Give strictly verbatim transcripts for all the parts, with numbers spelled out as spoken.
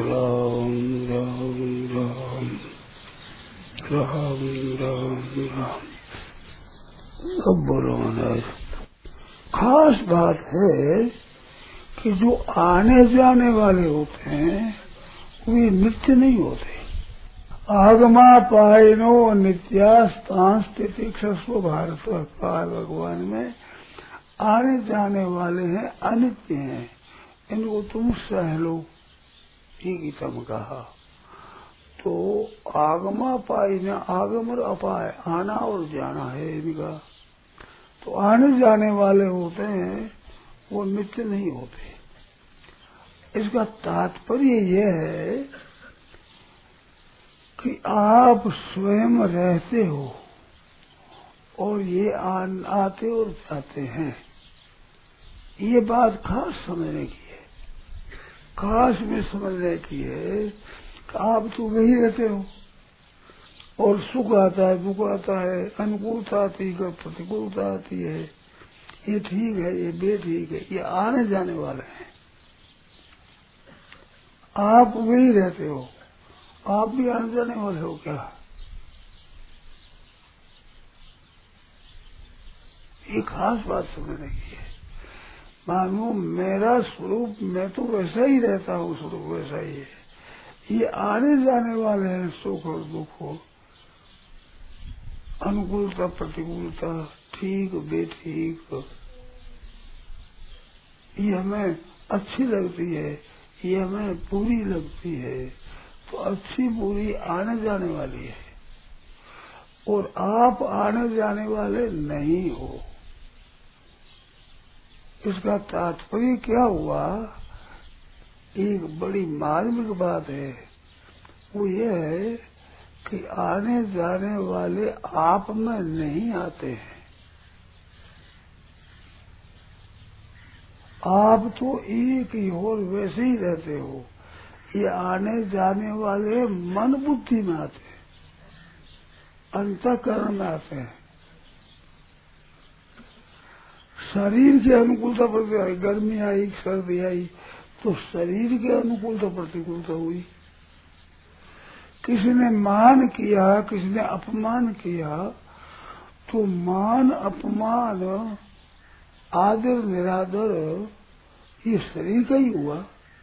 राम राम राम राम राम राम। अब बोलो महाराज, खास बात है कि जो आने जाने वाले होते हैं वे नित्य नहीं होते। आगमा पायनो नित्यास्तांस तितिक्षस्व भारत काल भगवान में आने जाने वाले हैं, अनित्य हैं, इनको तुम सह लो, ये गीता में कहा। तो आगमा पाई न आगम और अपाय, आना और जाना है इनका। तो आने जाने वाले होते हैं वो नित्य नहीं होते। इसका तात्पर्य यह है कि आप स्वयं रहते हो और ये आन, आते और जाते हैं। ये बात खास समझने की है, खास में समझने की है कि आप तो वही रहते हो और सुख आता है, दुख आता है, अनुकूलता आती है, प्रतिकूलता आती है, ये ठीक है, ये बेठीक है, ये आने जाने वाले हैं। आप वही रहते हो, आप भी आने जाने वाले हो क्या? ये खास बात समझने की है। मानो मेरा स्वरूप, मैं तो वैसा ही रहता हूँ, स्वरूप वैसा ही है। ये आने जाने वाले हैं, सुख और दुख हो, अनुकूलता प्रतिकूलता, ठीक बेठीक, ये हमें अच्छी लगती है, ये हमें बुरी लगती है। तो अच्छी बुरी आने जाने वाली है और आप आने जाने वाले नहीं हो। इसका तात्पर्य क्या हुआ? एक बड़ी मार्मिक बात है, वो ये है कि आने जाने वाले आप में नहीं आते हैं। आप तो एक ही और वैसे ही रहते हो। ये आने जाने वाले मन बुद्धि में आते हैं, अंतःकरण में आते हैं। शरीर की अनुकूलता प्रतिकूलता आई, गर्मी आई, सर्दी आई, तो शरीर की अनुकूलता प्रतिकूलता हुई। किसी ने मान किया, किसी ने अपमान किया, तो मान अपमान आदर निरादर ये शरीर का ही हुआ।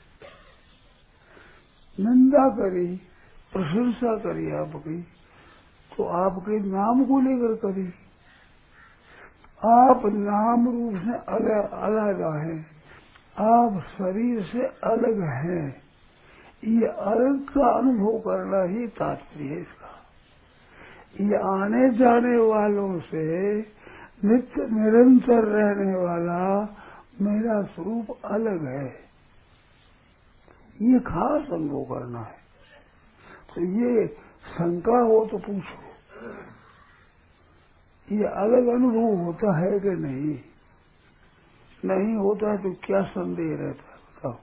निंदा करी, प्रशंसा करी आपकी, तो आपके नाम को लेकर करी। आप नाम रूप से अलग अलग हैं, आप शरीर से अलग हैं। ये अलग का अनुभव करना ही तात्पर्य है इसका। ये आने जाने वालों से नित्य निरंतर रहने वाला मेरा स्वरूप अलग है, ये खास अनुभव करना है। तो ये शंका हो तो पूछो, ये अलग अनुभव होता है कि नहीं? नहीं होता है तो क्या संदेह रहता है, बताओ।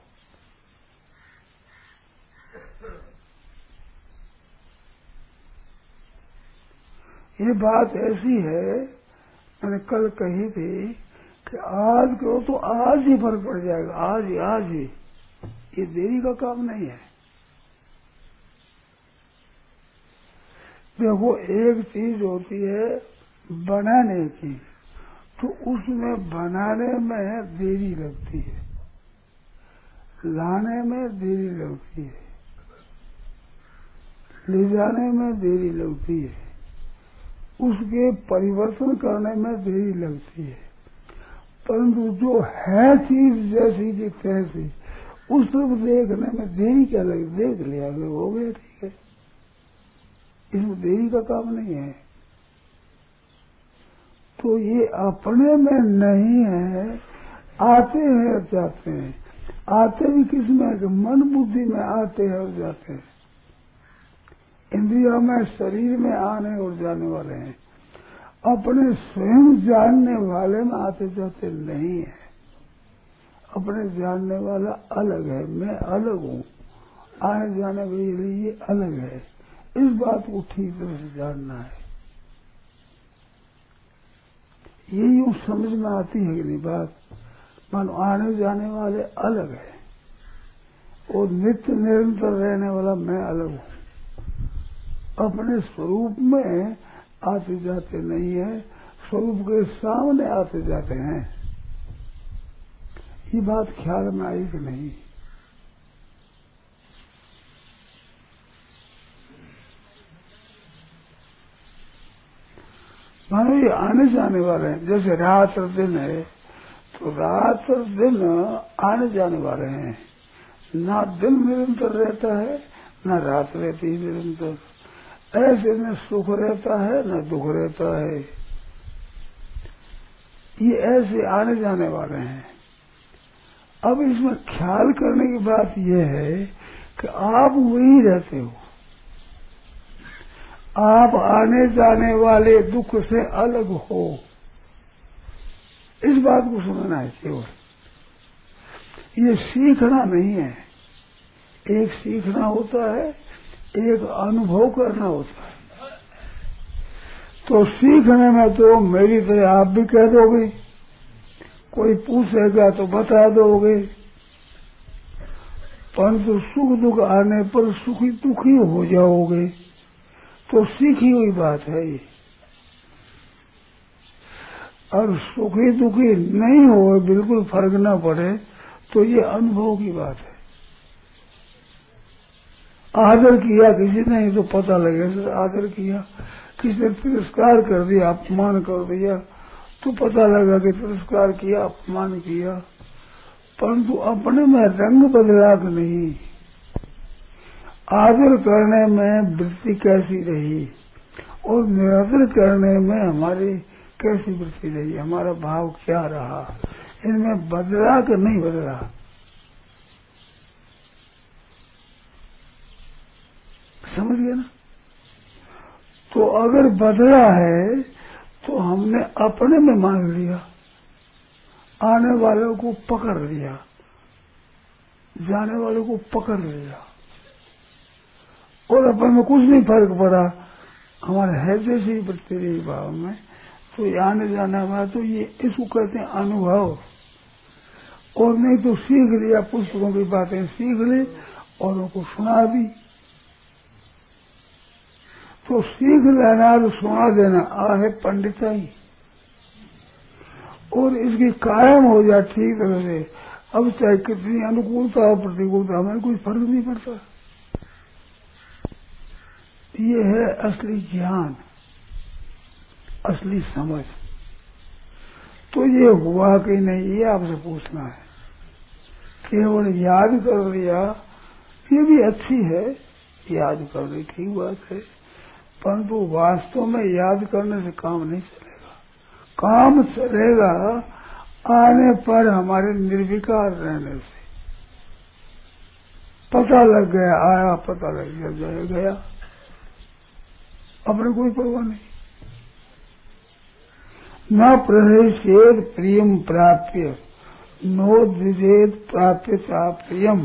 ये बात ऐसी है, मैंने कल कही थी कि आज करो तो आज ही फर्क पड़ जाएगा, आज ही आज ही। ये देरी का काम नहीं है। देखो, एक चीज होती है बनाने की, तो उसमें बनाने में देरी लगती है, लाने में देरी लगती है, ले जाने में देरी लगती है, उसके परिवर्तन करने में देरी लगती है। परंतु जो है चीज जैसी की तैसी, उस तरफ देखने में देरी क्या लगी? देख लिया, हो गया, ठीक है, इसमें देरी का काम नहीं है। तो ये अपने में नहीं है, आते हैं और जाते हैं। आते भी किस में? कि मन बुद्धि में आते हैं और जाते हैं। इंद्रियों में, शरीर में आने और जाने वाले हैं। अपने स्वयं जानने वाले में आते जाते नहीं है। अपने जानने वाला अलग है, मैं अलग हूँ, आने जाने के लिए अलग है। इस बात को ठीक तरह से जानना है। ये यूं समझ में आती है कि नहीं बात? मानो आने जाने वाले अलग है, और नित्य निरंतर रहने वाला मैं अलग हूँ। अपने स्वरूप में आते जाते नहीं है, स्वरूप के सामने आते जाते हैं। ये बात ख्याल में आई कि नहीं? मानो ये आने जाने वाले हैं। जैसे रात और दिन है, तो रात और दिन आने जाने वाले हैं। ना दिन निरंतर रहता है, ना रात रहती है निरंतर। ऐसे में सुख रहता है, न दुख रहता है। ये ऐसे आने जाने वाले हैं। अब इसमें ख्याल करने की बात यह है कि आप वही रहते हो। आप आने जाने वाले दुख से अलग हो, इस बात को समझना है केवल। ये सीखना नहीं है। एक सीखना होता है, एक अनुभव करना होता है। तो सीखने में तो मेरी तरह आप भी कह दोगे, कोई पूछेगा तो बता दोगे, परंतु सुख दुख आने पर सुखी दुखी हो जाओगे। तो सीखी हुई बात है ये। और सुखी दुखी नहीं हो, बिल्कुल फर्क न पड़े, तो ये अनुभव की बात है। आदर किया किसी ने तो पता लगेगा, आदर किया किसी ने, तिरस्कार कर दिया, अपमान कर दिया, तो पता लगा कि तिरस्कार किया, अपमान किया। परंतु अपने में रंग बदला नहीं। आदर करने में वृत्ति कैसी रही और निरादर करने में हमारी कैसी वृत्ति रही, हमारा भाव क्या रहा, इनमें बदला कि नहीं बदला। समझ गए ना? तो अगर बदला है तो हमने अपने में मान लिया, आने वालों को पकड़ लिया, जाने वालों को पकड़ लिया, और अपन में कुछ नहीं फर्क पड़ा, हमारे है जैसी वृत्ति रही भाव में। तो ये आने जाना हुआ, तो ये इसको कहते हैं अनुभव। और नहीं तो सीख लिया, पुस्तकों की बातें सीख ली और उनको सुना दी। तो सीख लेना और सुना देना आ है पंडिताई, और इसकी कायम हो जाए ठीक तरह से। अब चाहे कितनी अनुकूलता और प्रतिकूलता, हमें कोई फर्क नहीं पड़ता। ये है असली ज्ञान, असली समझ। तो ये हुआ कि नहीं, ये आपसे पूछना है। केवल याद कर लिया, ये भी अच्छी है, याद करने की बात है, परंतु वास्तव में याद करने से काम नहीं चलेगा। काम चलेगा आने पर हमारे निर्विकार रहने से। पता लग गया, आया, पता लग गया, जाया गया, अपने कोई परवाह नहीं। न प्रहसेद प्रियम प्राप्य, नो द्विजेद प्राप्य चा प्रियम।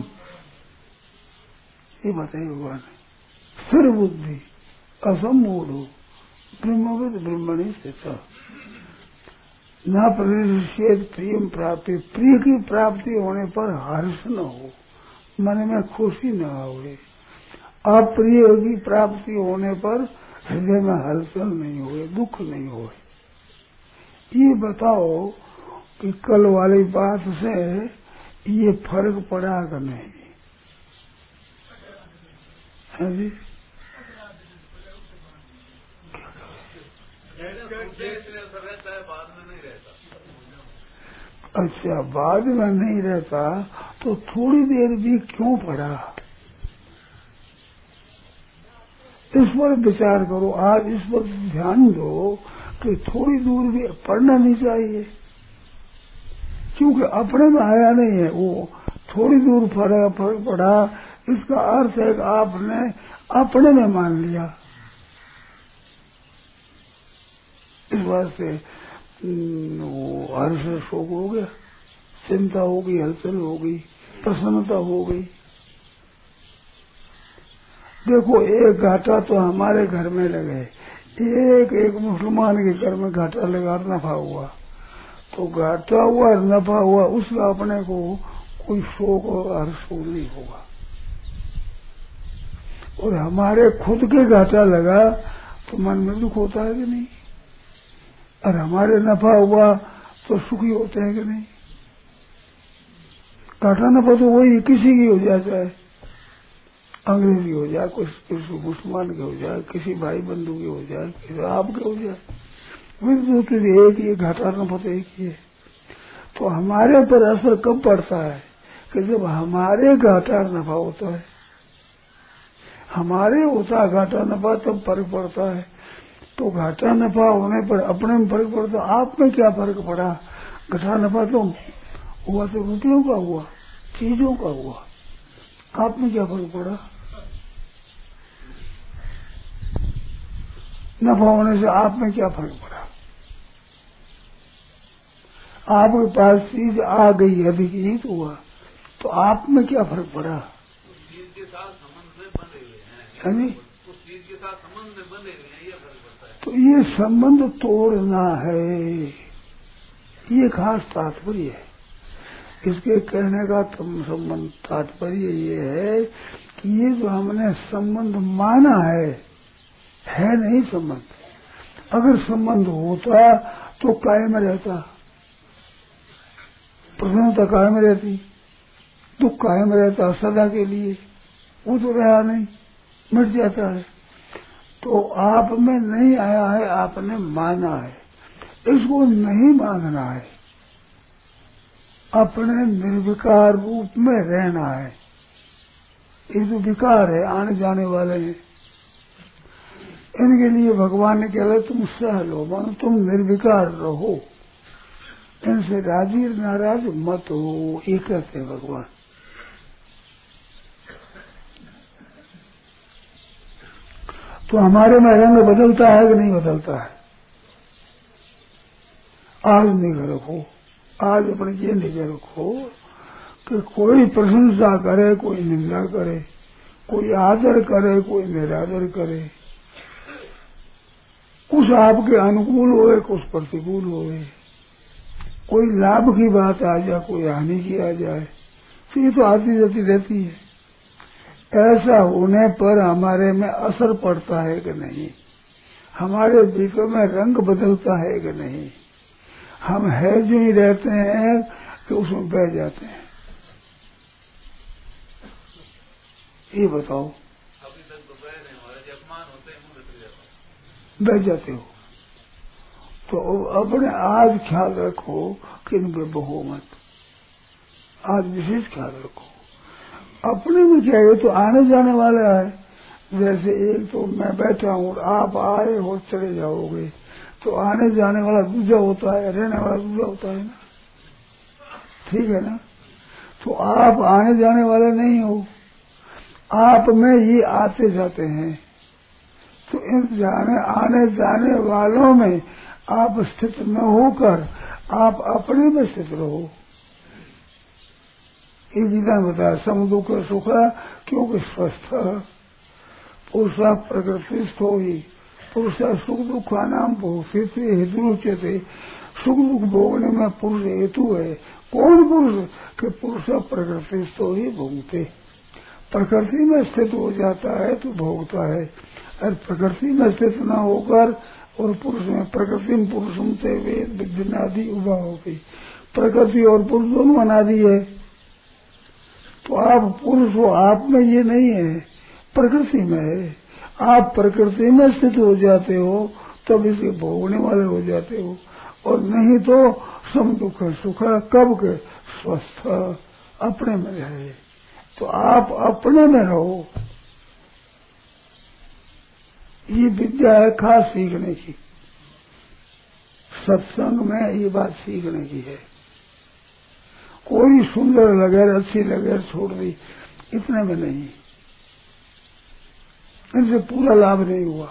ये बताइए भगवान। स्थिर बुद्धि असमूढ़ ब्रह्मविद ब्रह्मणि स्थित। न प्रहसेद प्रियम प्राप्य, प्रिय की प्राप्ति होने पर हर्ष न हो, मन में खुशी न होए। अप्रिय की प्राप्ति होने पर हृदय में हलचल नहीं हुए, दुख नहीं हुए। ये बताओ कि कल वाली बात से ये फर्क पड़ा कि नहीं है जी? अच्छा, बाद में नहीं रहता तो थोड़ी देर भी क्यों पड़ा? इस पर विचार करो, आज इस पर ध्यान दो कि थोड़ी दूर भी पढ़ना नहीं चाहिए, क्योंकि अपने में आया नहीं है वो। थोड़ी दूर फर्क फर्क पड़ा, इसका अर्थ है कि आपने अपने में मान लिया। इस बात से वो हर्ष शोक हो गया, चिंता हो गई, हलचल हो गई, प्रसन्नता हो गई। देखो, एक घाटा तो हमारे घर में लगे, एक एक मुसलमान के घर में घाटा लगा, नफा हुआ, तो घाटा हुआ नफा हुआ, उसका अपने को कोई शोक और हर्ष नहीं होगा। और हमारे खुद के घाटा लगा तो मन में दुख होता है कि नहीं, और हमारे नफा हुआ तो सुखी होते हैं कि नहीं। घाटा नफा तो वही किसी की हो जाए, चाहे अंग्रेजी हो जाए, कुछ किसी मुसलमान के हो जाए, किसी भाई बंधु के हो जाए, किसी आपके हो जाए, वही तो एक ही घाटा नफा तो एक ही है। तो हमारे पर असर कब पड़ता है कि जब हमारे घाटा नफा होता है, हमारे होता घाटा नफा तब फर्क पड़ता है। तो घाटा नफा होने पर अपने में फर्क पड़ता, आप में क्या फर्क पड़ा। घाटा नफा तो हुआ तो रुपयों का हुआ, चीजों का हुआ, आप में क्या फर्क पड़ा। नफा होने से आप में क्या फर्क पड़ा। आपके पास चीज आ गई अधिक ही तो हुआ, तो आप में क्या फर्क पड़ा। उस चीज के साथ संबंध में बंधे हुए है नहीं, उस चीज के साथ संबंध में बंधे हुए हैं, ये फर्क पड़ता है। तो ये संबंध तोड़ना है, ये खास तात्पर्य है इसके कहने का। तुम संबंध तात्पर्य ये है कि ये जो हमने संबंध माना है, है नहीं संबंध। अगर संबंध होता तो कायम रहता, प्रसन्नता कायम रहती, दुख कायम रहता सदा के लिए। वो तो रहा नहीं, मिट जाता है। तो आप में नहीं आया है, आपने माना है, इसको नहीं मानना है, अपने निर्विकार रूप में रहना है। ये जो विकार है आने जाने वाले हैं, इनके लिए भगवान ने कहा तुम सह लो, मानो तुम निर्विकार रहो, इनसे राजी नाराज मत हो, ये कहते हैं भगवान। तो हमारे में रंग बदलता है कि नहीं बदलता है। आज निगर रखो, आज अपने ये निगर रखो कि कोई प्रशंसा करे, कोई निंदा करे, कोई आदर करे, कोई निरादर करे, कुछ आपके अनुकूल होए, कुछ प्रतिकूल होए, कोई लाभ की बात आ जाए, कोई हानि की आ जाए, तो ये तो आती जाती रहती है। ऐसा होने पर हमारे में असर पड़ता है कि नहीं, हमारे भीतर में रंग बदलता है कि नहीं, हम है जो ही रहते हैं कि उसमें बह जाते हैं। ये बताओ, अभी तक तो बह रहे हमारे जब अपमान होते हैं मुंह निकल जाता है, बह जाते हो। तो अपने आज ख्याल रखो कि इन पे बहो मत, आज विशेष ख्याल रखो। अपने में क्या है, तो आने जाने वाला है। जैसे एक तो मैं बैठा हूँ, आप आए हो चले जाओगे, तो आने जाने वाला दूसरा होता है, रहने वाला दूसरा होता है ना, ठीक है ना। तो आप आने जाने वाले नहीं हो, आप में ये आते जाते हैं। तो इन जाने आने जाने वालों में आप स्थित न होकर आप अपने में स्थित रहो। ये गीता ने बताया सम दुख सुख क्योंकि स्वस्थ पुरुषा प्रकृतिस्थ हो ही पुरुषा सुख दुखा नाम भोग हेतु। सुख दुख भोगने में पुरुष हेतु है। कौन पुरुष कि पुरुष प्रकृतिस्थ हो ही भोगते, प्रकृति में स्थित हो जाता है तो भोगता है। और प्रकृति में स्थित न होकर और पुरुष में प्रकृति में पुरुष सुनते हुए विद्यनादि उभा हो गई। प्रकृति और पुरुष दोनों अनादि है। तो आप पुरुष हो, आप में ये नहीं है, प्रकृति में है। आप प्रकृति में स्थित हो जाते हो तब इसे भोगने वाले हो जाते हो, और नहीं तो सम दुख सुख कब के स्वस्थ अपने में रहे। तो आप अपने में रहो, ये विद्या है खास सीखने की। सत्संग में ये बात सीखने की है। कोई सुंदर लगे अच्छी लगे छोड़ दी, इतने में नहीं, इनसे पूरा लाभ नहीं हुआ।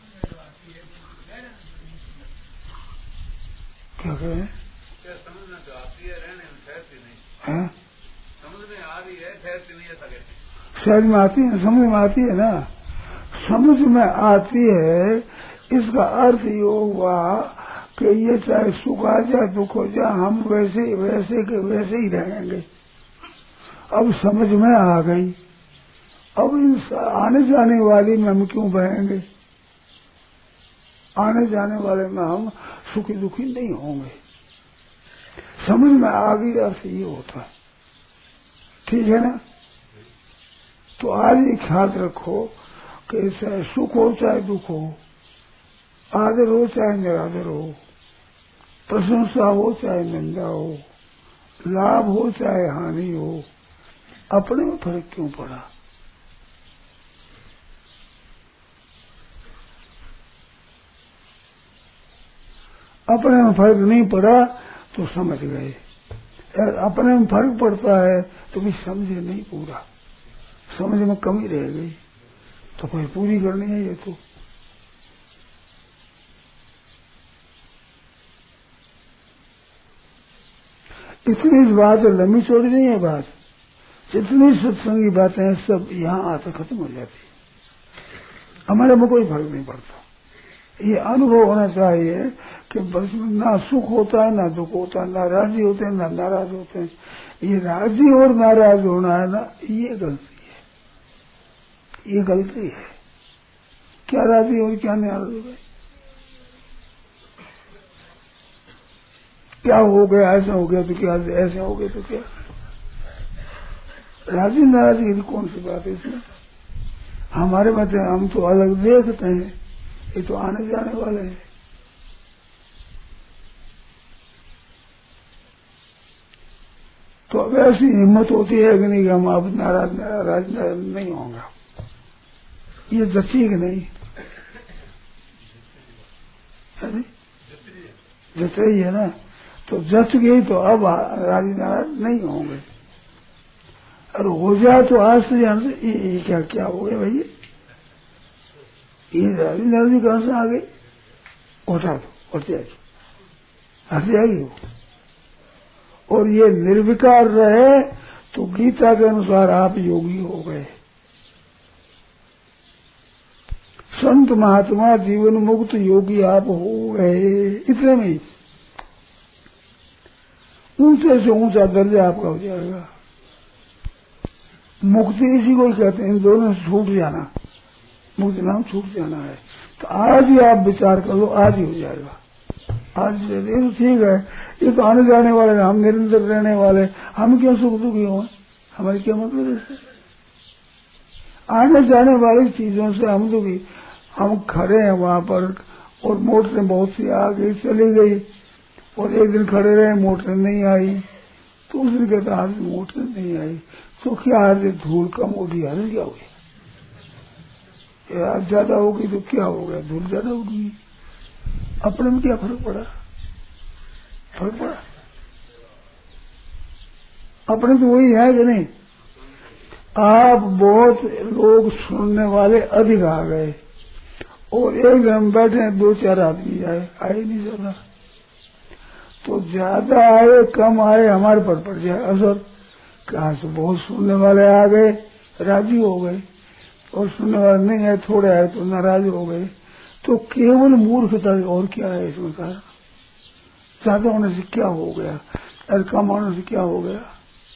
क्या कहें, समझ में तो आती है, रहने में ठहरती नहीं है, समझ में आ रही है, ठहरती नहीं, ऐसा कहते। समझ में आती है, समझ में आती है ना, समझ में आती है। इसका अर्थ ये हुआ कि ये चाहे सुख आ जाए दुख हो जाए, हम वैसे वैसे के वैसे ही रहेंगे। अब समझ में आ गई, अब इन आने जाने वाली में हम क्यों बहेंगे? आने जाने वाले में हम सुखी दुखी नहीं होंगे। समझ में आ गई अर्थ ये होता है, ठीक है ना? तो आज ही ख्याल रखो कि चाहे सुख हो चाहे दुख हो, आदर हो चाहे निरादर हो, प्रशंसा हो चाहे निंदा हो, लाभ हो चाहे हानि हो, अपने में फर्क क्यों पड़ा? अपने में फर्क नहीं पड़ा तो समझ गए, अपने में फर्क पड़ता है तो भी समझे नहीं पूरा, समझ में कमी रह गई तो कोई पूरी करनी है। ये तो इतनी बात लंबी चौड़ी नहीं है बात, जितनी सत्संगी बातें हैं सब यहाँ आकर खत्म हो जाती, हमारे में कोई फर्क नहीं पड़ता। ये अनुभव होना चाहिए कि बस ना सुख होता है ना दुख होता है, ना राजी होते हैं ना नाराज होते हैं। ये राजी और नाराज होना है ना, ये गलती है, ये गलती है। क्या राजी और क्या नाराज हो गए? क्या हो गया? ऐसा हो गया तो क्या, ऐसे हो गया तो क्या? राजी नाराजी की कौन सी बात है इसमें? हमारे मत हम तो अलग देखते हैं, ये तो आने जाने वाले हैं। तो अब ऐसी हिम्मत होती है कि नहीं कि हम अब नाराज नाराज नहीं होंगे, ये जची कि नहीं? जच रही है ना, तो जच गई तो अब राजी नाराज नहीं होंगे। और हो जाए तो आज से जान से ये क्या क्या हो गया भाई, ये राजी नाराजी कहां से आ गई? उठा दो, उठ जाएगी, हंस जाएगी वो। और ये निर्विकार रहे तो गीता के अनुसार आप योगी हो गए, संत महात्मा जीवन मुक्त योगी आप हो गए। इतने में ऊंचे से ऊंचा दर्जा आपका हो जाएगा। मुक्ति इसी को ही कहते हैं, इन दोनों से छूट जाना, मुक्ति नाम छूट जाना है। तो आज ही आप विचार करो, आज ही हो जाएगा। आज ये तो ठीक है, ये तो आने जाने वाले, हम निरंतर रहने वाले, हम क्यों सुख दुखी हो? हमारी क्या मतलब इससे? आने जाने वाली चीजों से हम दुखी, हम खड़े हैं वहां पर और मोटर बहुत सी आ गई चली गई, और एक दिन खड़े रहे मोटर नहीं आई, तो उस दिन कहता आज मोटर नहीं आई, तो क्या आज धूल कम होगी, आज क्या हो गया? आज ज्यादा होगी तो क्या हो गया? धूल ज्यादा होगी। अपने में क्या फर्क पड़ा? फर्क पड़ा? अपने तो वही है कि नहीं? आप बहुत लोग सुनने वाले अधिक आ गए, और एक हम बैठे दो चार आदमी आए, आए नहीं ज्यादा, तो ज्यादा आए कम आए हमारे पर पड़ जाए असर। कहा से बहुत सुनने वाले आ गए, राजी हो गए, और सुनने वाले नहीं आए, थोड़े आए तो नाराज हो गए। तो केवल मूर्खता, और क्या है इसमें कारण? ज्यादा होने से क्या हो गया और कम होने से क्या हो गया?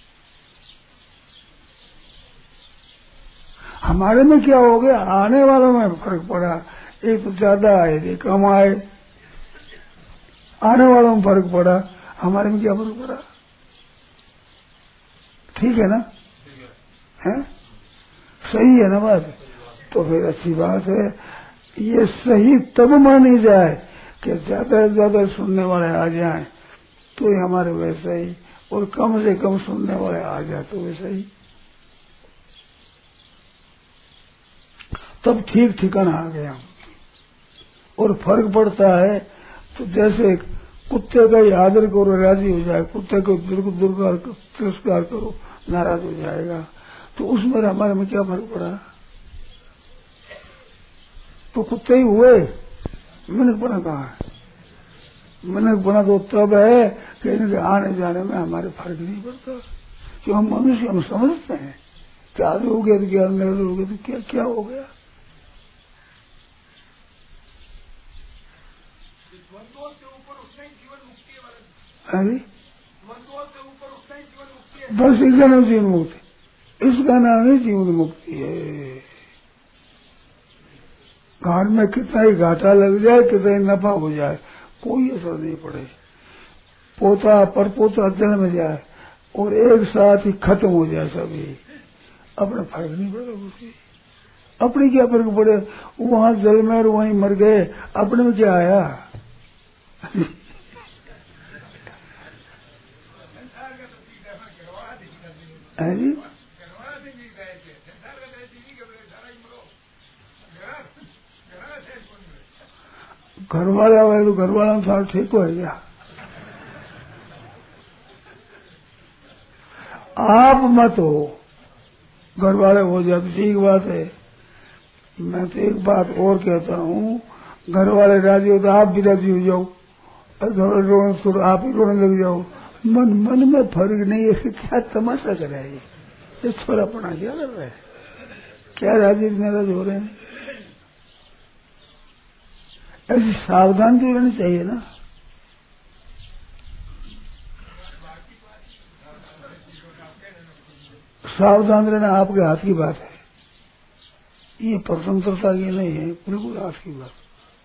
हमारे में क्या हो गया? आने वालों में फर्क पड़ा, एक तो ज्यादा आए एक कम आए, आने वालों में फर्क पड़ा, हमारे में क्या फर्क पड़ा? ठीक है ना? है सही है ना बात? तो फिर अच्छी बात है। ये सही तब मानी जाए कि ज्यादा से ज्यादा सुनने वाले आ जाएं तो ही हमारे वैसा ही, और कम से कम सुनने वाले आ जाए तो वैसा ही, तब ठीक ठिकाना आ गया। और फर्क पड़ता है तो जैसे कुत्ते का ही आदर करो राजी हो जाए, कुत्ते को दुर्गार तिरस्कार करो नाराज हो जाएगा, तो उसमें हमारे में क्या फर्क पड़ा? तो कुत्ते ही हुए, मिनक बना कहाँ है? मिनक बना तो तब है कि इनके आने जाने में हमारे फर्क नहीं पड़ता, क्यों हम मनुष्य हम समझते हैं क्या आदर हो गया तो क्या, निरादर हो गया तो क्या, क्या हो गया? अरे बस इसका नाम जीवन मुक्ति, इसका नाम ही जीवन मुक्ति है। घाट में कितना ही घाटा लग जाए, कितना ही नफा हो जाए, कोई असर नहीं पड़े। पोता पर पोता जन्म जाए और एक साथ ही खत्म हो जाए सभी, अपना फर्क नहीं पड़ेगा उसकी। अपनी क्या फर्क पड़े, वहां जल में और वहीं मर गए, अपने में क्या आया। है जी, घर वाला हुआ तो घर वाला साथ ठीक हो गया। आप मत हो, घर वाले हो जाते ठीक बात है। मैं तो एक बात और कहता हूँ, घर वाले राजी हो तो आप भी राजी हो जाओ, और रोने तो आप ही रोने लग जाओ। मन मन में फर्क नहीं है, क्या तमाशा कर रहा है ये छोरापना क्या कर रहा है, क्या राजी नाराज हो रहे हैं। ऐसी सावधान तो रहनी चाहिए ना। सावधान रहना आपके हाथ की बात है, ये स्वतंत्रता की नहीं है, बिल्कुल हाथ की बात।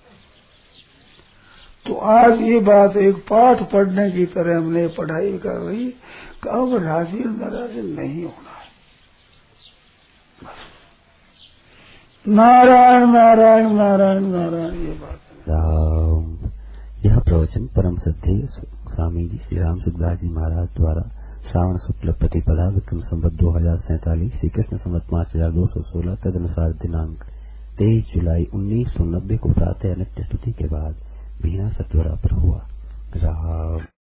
तो आज ये बात एक पाठ पढ़ने की तरह हमने पढ़ाई कर रही कि अब राजी नाराज नहीं होना है, बस नारायण नारायण नारायण नारायण ये बात है। राम। यह प्रवचन परम श्रद्धेय स्वामी जी श्री राम सुखदास जी महाराज द्वारा श्रावण शुक्ल प्रतिपदा विक्रम संवत दो हजार सैतालीस श्री कृष्ण संवत पांच हजार दो सौ सोलह तदनुसार दिनांक तेईस जुलाई उन्नीस सौ नब्बे को प्रातः नित्य स्तुति के बाद बीना सत्वरा पर हुआ। राम।